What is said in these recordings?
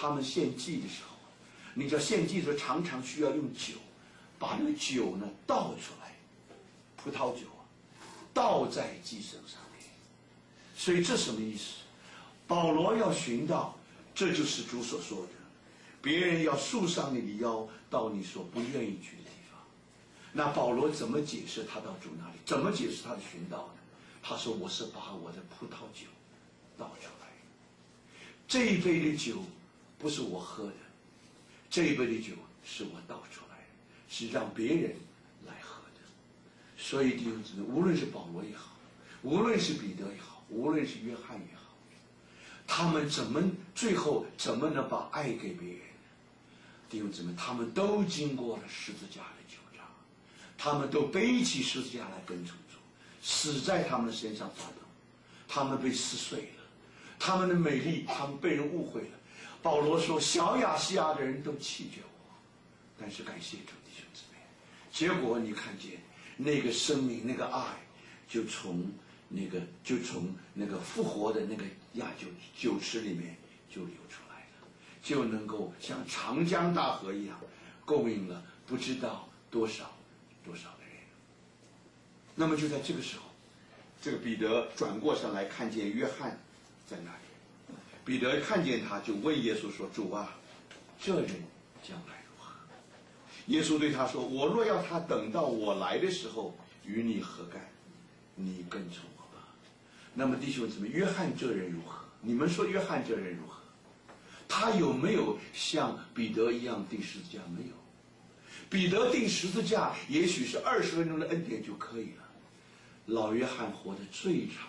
他们献祭的时候，你知道献祭的时候常常需要用酒，把那个酒呢倒出来，葡萄酒啊，倒在祭牲上面。所以这什么意思？保罗要寻到，这就是主所说的，别人要束上你的腰，到你所不愿意去的地方。那保罗怎么解释他到主那里？怎么解释他的寻到呢？他说：“我是把我的葡萄酒倒出来，这一杯的酒不是我喝的，这一杯的酒是我倒出来的，是让别人来喝的。”所以弟兄姊妹，无论是保罗也好，无论是彼得也好，无论是约翰也好，他们最后怎么能把爱给别人呢？弟兄姊妹，他们都经过了十字架的九章，他们都背起十字架来跟从主，死在他们的身上发抖，他们被撕碎了，他们的美丽，他们被人误会了。保罗说：“小亚细亚的人都弃绝我，但是感谢主，弟兄姊妹，结果你看见那个生命，那个爱，就从那个复活的那个酒池里面就流出来了，就能够像长江大河一样，供应了不知道多少的人。”那么就在这个时候，这个彼得转过身来，看见约翰在那里。彼得看见他，就问耶稣说：“主啊，这人将来如何？”耶稣对他说：“我若要他等到我来的时候，与你何干？你跟从我吧。”那么弟兄姊妹，约翰这人如何？你们说约翰这人如何？他有没有像彼得一样钉十字架？没有。彼得钉十字架也许是20分钟的恩典就可以了。老约翰活得最长，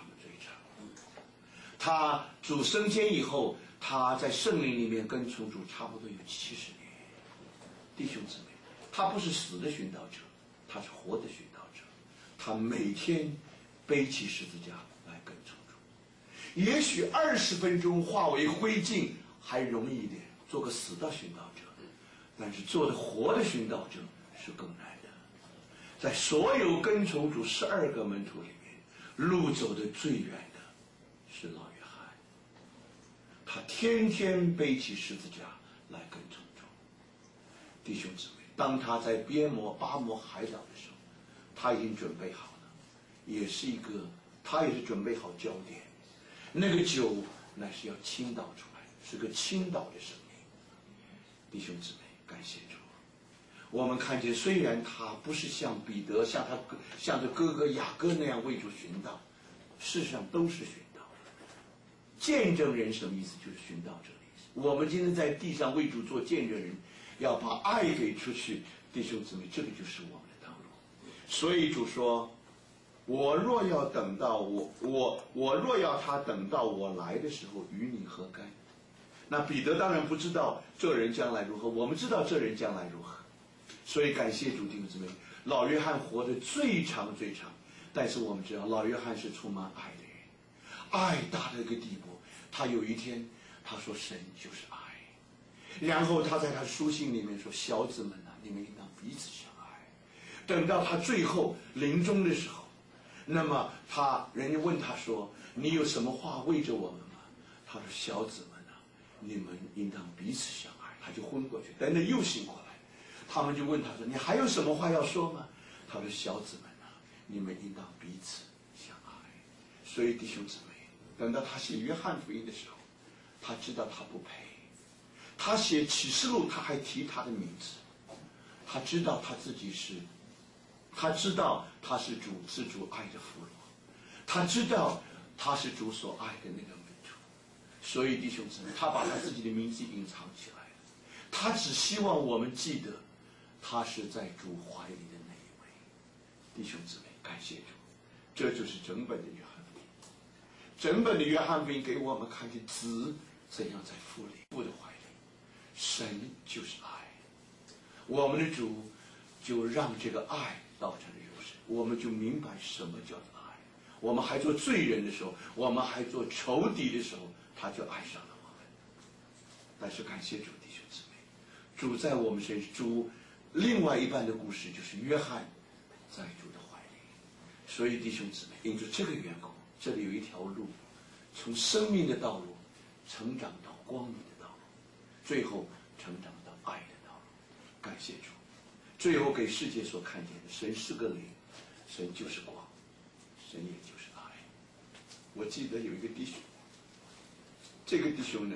他主升天以后，他在圣灵里面跟从主差不多有70年。弟兄姊妹，他不是死的寻道者，他是活的寻道者。他每天背起十字架来跟从主。也许20分钟化为灰烬还容易一点，做个死的寻道者，但是做的活的寻道者是更难的。在所有跟从主12个门徒里面，路走的最远的是老约翰，他天天背起十字架来跟从主。弟兄姊妹，当他在巴摩海岛的时候，他已经准备好了，他也是准备好焦点。那个酒乃是要倾倒出来，是个倾倒的生命。弟兄姊妹，感谢主。我们看见，虽然他不是像彼得、像这哥哥雅各那样为主寻道，事实上都是寻道。见证人什么意思？就是寻道者的意思。我们今天在地上为主做见证人，要把爱给出去。弟兄姊妹，这个就是我们的道路。所以主说：“我若要他等到我来的时候，与你何干？”那彼得当然不知道这人将来如何，我们知道这人将来如何。所以感谢主，弟兄姊妹，老约翰活得最长，但是我们知道老约翰是充满爱的人，爱大到一个地步，他有一天他说神就是爱，然后他在他书信里面说：“小子们啊，你们应当彼此相爱。”等到他最后临终的时候，那么人家问他说：“你有什么话为着我们吗？”他说：“小子们啊，你们应当彼此相爱。”他就昏过去，等等又醒过来。他们就问他说：“你还有什么话要说吗？”他说：“小子们啊，你们应当彼此相爱。”所以弟兄姊妹，等到他写约翰福音的时候，他知道他不配。他写启示录，他还提他的名字。他知道他是主是主爱的俘虏，他知道他是主所爱的那个门徒。所以弟兄姊妹，他把他自己的名字隐藏起来了。他只希望我们记得他是在主怀里的那一位。弟兄姊妹，感谢主，这就是整本的约翰福音。整本的约翰福音给我们看见子怎样在父的怀里，神就是爱。我们的主就让这个爱到这里入身，我们就明白什么叫做爱。我们还做罪人的时候，我们还做仇敌的时候，他就爱上了我们。但是感谢主，弟兄姊妹，主在我们身上，主另外一半的故事就是约翰在主的怀里。所以弟兄姊妹，因着这个缘故，这里有一条路，从生命的道路成长到光明的道路。 最后成长到爱的道路。感谢主，最后给世界所看见的，神是个灵，神就是光，神也就是爱。我记得有一个弟兄，这个弟兄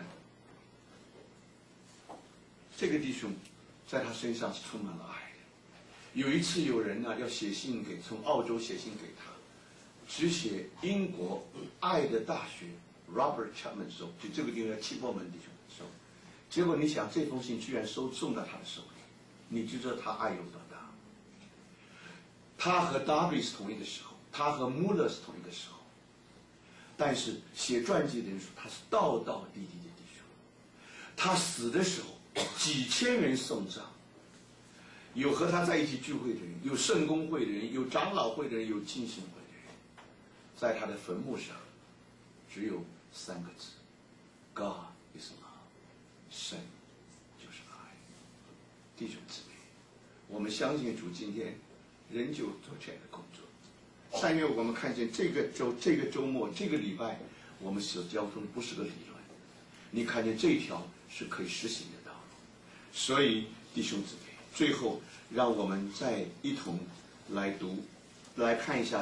在他身上是充满了爱的。有一次有人要写信从澳洲写信给他，只写英国爱的大学 Robert Chapman 收，就这个地方叫七波门弟兄收。结果你想，这封信居然送到他的手里，你就知道他爱有多大。他和 Darby 是同一个时候，他和 Muller 是同一个时候，但是写传记的人说他是道道地地的弟兄。他死的时候，几千人送葬，有和他在一起聚会的人，有圣公会的人，有长老会的人，有浸信会的人。在他的坟墓上只有3个字 ：God is love， 神就是爱。弟兄姊妹，我们相信主今天仍旧做这样的工作。但愿我们看见这个周末这个礼拜，我们所交通不是个理论，你看见这条是可以实行的道路。所以弟兄姊妹，最后让我们再一同来看一下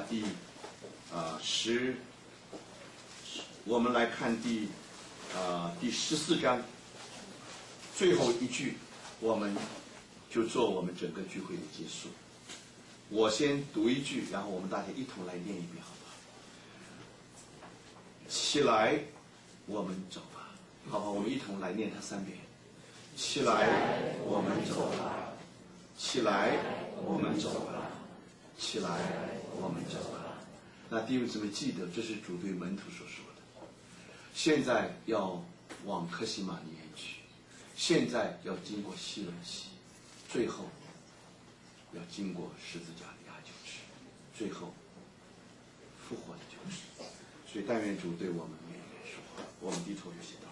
我们来看第14章最后一句，我们就做我们整个聚会的结束。我先读一句，然后我们大家一同来念一遍，好不好？起来，我们走吧，好吧？我们一同来念它3遍。起来，我们走吧。起来，我们走吧。起来，我们走吧。那弟兄姊妹记得，这是主对门徒所说的。现在要往科西玛尼园去，现在要经过西伦溪，最后要经过十字架的压酒池，最后复活的救赎。所以但愿主对我们每一个人说话。我们低头有些祷告。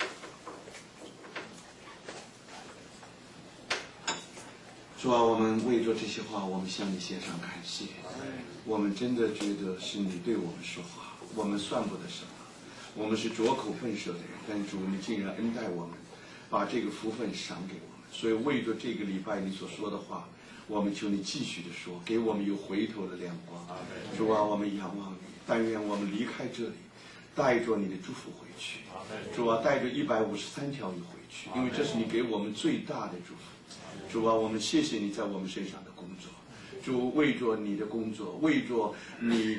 主啊，我们为着这些话，我们向你献上感谢。我们真的觉得是你对我们说话，我们算不得什么，我们是拙口笨舌的人，但主你竟然恩待我们，把这个福分赏给我们。所以为着这个礼拜你所说的话，我们求你继续的说，给我们有回头的亮光。主啊，我们仰望你，但愿我们离开这里，带着你的祝福回去。主啊，带着153条鱼回去，因为这是你给我们最大的祝福。主啊，我们谢谢你在我们身上的工作。主，为着你的工作，为着你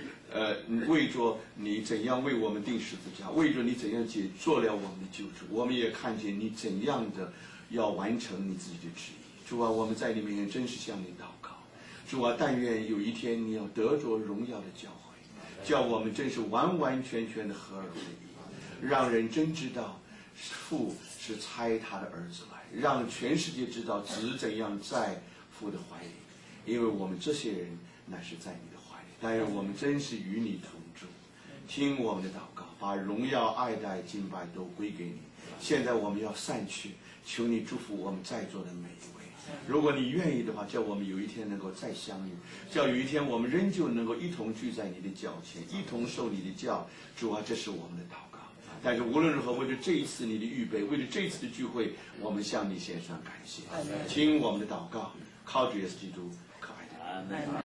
怎样为我们钉十字架，为着你怎样做了我们的救主，我们也看见你怎样的要完成你自己的旨意。主啊，我们在你面前真是向你祷告。主啊，但愿有一天你要得着荣耀的教诲，叫我们真是完完全全的合而为一，让人真知道父是差他的儿子来，让全世界知道子怎样在父的怀里，因为我们这些人乃是在你的怀里。但愿我们真是与你同住，听我们的祷告，把荣耀、爱戴、敬拜都归给你。现在我们要散去，求你祝福我们在座的每一位。如果你愿意的话，叫我们有一天能够再相遇，叫有一天我们仍旧能够一同聚在你的脚前，一同受你的教。主啊，这是我们的祷告。但是无论如何，为了这一次你的预备，为了这一次的聚会，我们向你献上感谢。听我们的祷告，靠主耶稣基督可爱的名。